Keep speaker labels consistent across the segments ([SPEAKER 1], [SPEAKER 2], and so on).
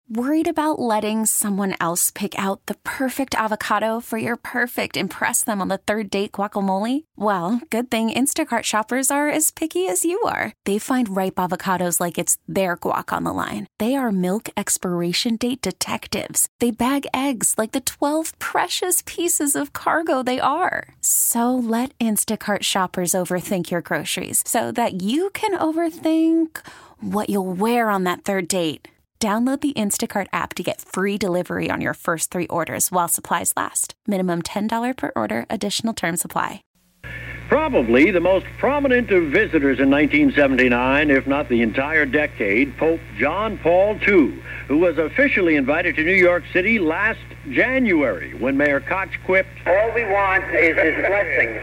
[SPEAKER 1] Worried about letting someone else pick out the perfect avocado for your perfect impress them on the third date guacamole? Well, good thing Instacart shoppers are as picky as you are. They find ripe avocados like it's their guac on the line. They are milk expiration date detectives. They bag eggs like the 12 precious pieces of cargo they are. So let Instacart shoppers overthink your groceries so that you can overthink what you'll wear on that third date. Download the Instacart app to get free delivery on your first 3 orders while supplies last. Minimum $10 per order. Additional terms apply.
[SPEAKER 2] Probably the most prominent of visitors in 1979, if not the entire decade, Pope John Paul II, who was officially invited to New York City last January when Mayor Koch quipped,
[SPEAKER 3] "All we want is his blessings."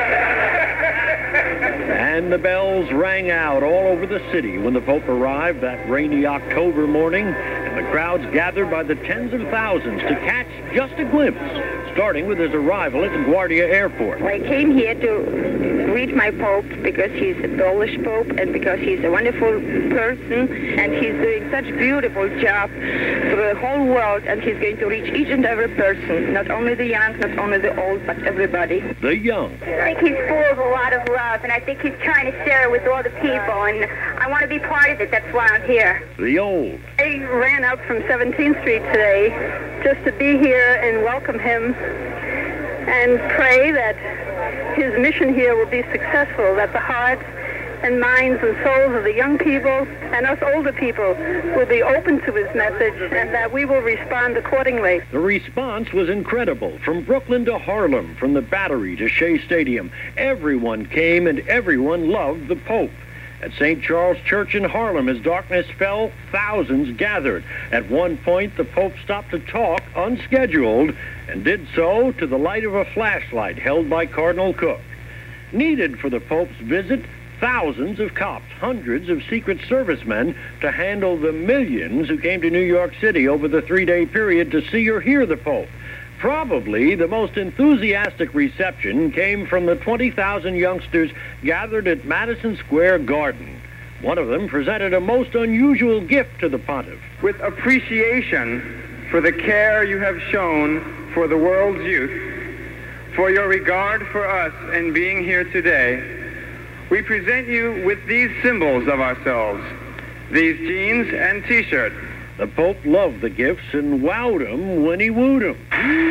[SPEAKER 2] And the bells rang out all over the city when the Pope arrived that rainy October morning, and the crowds gathered by the tens of thousands to catch just a glimpse, starting with his arrival at LaGuardia Airport.
[SPEAKER 4] I came here to greet my Pope because he's a Polish Pope and because he's a wonderful person and he's doing such a beautiful job for the whole world, and he's going to reach each and every person, not only the young, not only the old, but everybody.
[SPEAKER 2] The young.
[SPEAKER 5] I think he's full of a lot of love, and I think he's trying to share it with all the people, and I want to be part of it. That's why I'm here.
[SPEAKER 2] The old.
[SPEAKER 4] I ran out from 17th Street today just to be here and welcome him and pray that his mission here will be successful, that the hearts and minds and souls of the young people and us older people will be open to his message, and that we will respond accordingly.
[SPEAKER 2] The response was incredible. From Brooklyn to Harlem, from the Battery to Shea Stadium, everyone came and everyone loved the Pope. At St. Charles Church in Harlem, as darkness fell, thousands gathered. At one point, the Pope stopped to talk, unscheduled, and did so to the light of a flashlight held by Cardinal Cook. Needed for the Pope's visit, thousands of cops, hundreds of Secret Servicemen to handle the millions who came to New York City over the 3-day period to see or hear the Pope. Probably the most enthusiastic reception came from the 20,000 youngsters gathered at Madison Square Garden. One of them presented a most unusual gift to the pontiff.
[SPEAKER 6] With appreciation for the care you have shown for the world's youth, for your regard for us and being here today, we present you with these symbols of ourselves, these jeans and T-shirt.
[SPEAKER 2] The Pope loved the gifts and wowed him when he wooed him.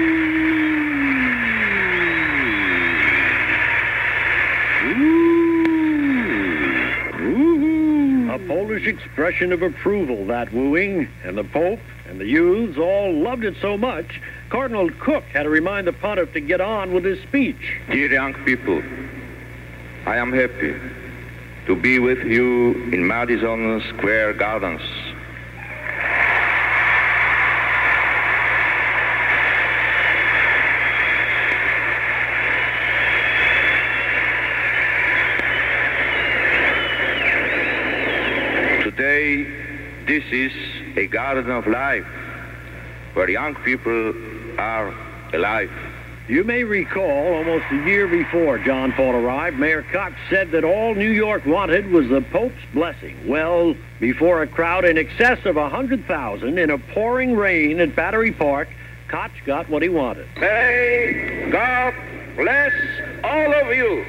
[SPEAKER 2] A Polish expression of approval, that wooing, and the Pope and the youths all loved it so much, Cardinal Cook had to remind the pontiff to get on with his speech.
[SPEAKER 7] Dear young people, I am happy to be with you in Madison Square Gardens. Today, this is a garden of life, where young people are alive.
[SPEAKER 2] You may recall, almost a year before John Paul arrived, Mayor Koch said that all New York wanted was the Pope's blessing. Well, before a crowd in excess of 100,000 in a pouring rain at Battery Park, Koch got what he wanted.
[SPEAKER 7] May God bless all of you.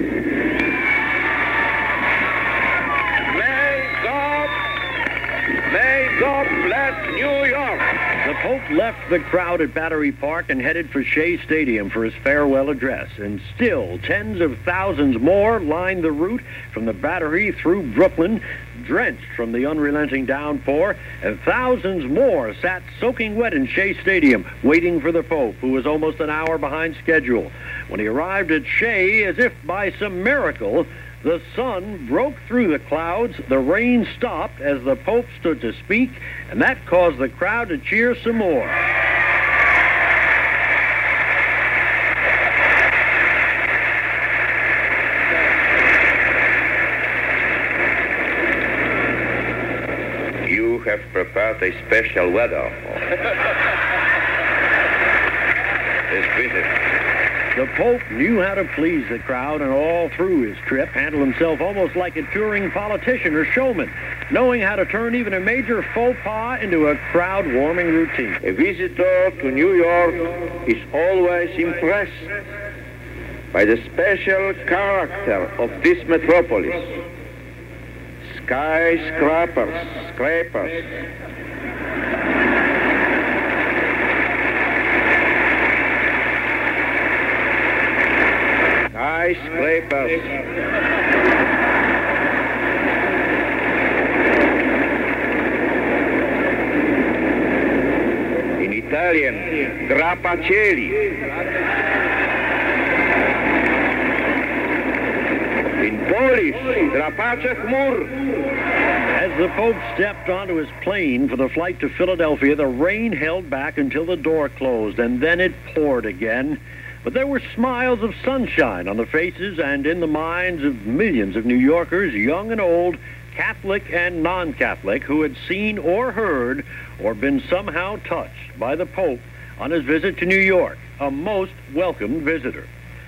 [SPEAKER 7] May God bless New York.
[SPEAKER 2] The Pope left the crowd at Battery Park and headed for Shea Stadium for his farewell address. And still, tens of thousands more lined the route from the Battery through Brooklyn, drenched from the unrelenting downpour, and thousands more sat soaking wet in Shea Stadium, waiting for the Pope, who was almost an hour behind schedule. When he arrived at Shea, as if by some miracle, the sun broke through the clouds, the rain stopped as the Pope stood to speak, and that caused the crowd to cheer some more.
[SPEAKER 7] You have prepared a special weather for this visit.
[SPEAKER 2] The Pope knew how to please the crowd, and all through his trip handled himself almost like a touring politician or showman. knowing how to turn even a major faux pas into a crowd-warming routine.
[SPEAKER 7] A visitor to New York is always impressed by the special character of this metropolis. Skyscrapers, In Italian, grattacieli. In Polish, drapacze chmur.
[SPEAKER 2] As the Pope stepped onto his plane for the flight to Philadelphia, the rain held back until the door closed, and then it poured again. But there were smiles of sunshine on the faces and in the minds of millions of New Yorkers, young and old, Catholic and non-Catholic, who had seen or heard or been somehow touched by the Pope on his visit to New York, a most welcomed visitor.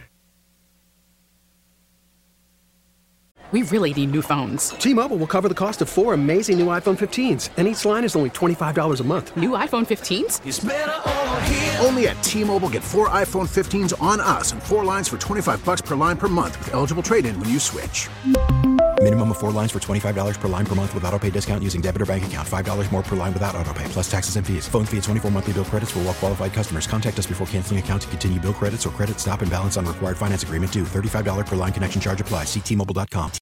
[SPEAKER 8] We really need new phones.
[SPEAKER 9] T-Mobile will cover the cost of 4 amazing new iPhone 15s, and each line is only $25 a month.
[SPEAKER 8] New iPhone 15s?
[SPEAKER 10] It's better over here. Only at T-Mobile, get 4 iPhone 15s on us and 4 lines for $25 per line per month with eligible trade-in when you switch.
[SPEAKER 11] Minimum of 4 lines for $25 per line per month with autopay discount using debit or bank account. $5 more per line without autopay, plus taxes and fees. Phone fee at 24 monthly bill credits for well-qualified customers. Contact us before canceling account to continue bill credits or credit stop and balance on required finance agreement due. $35 per line connection charge applies. See T-Mobile.com.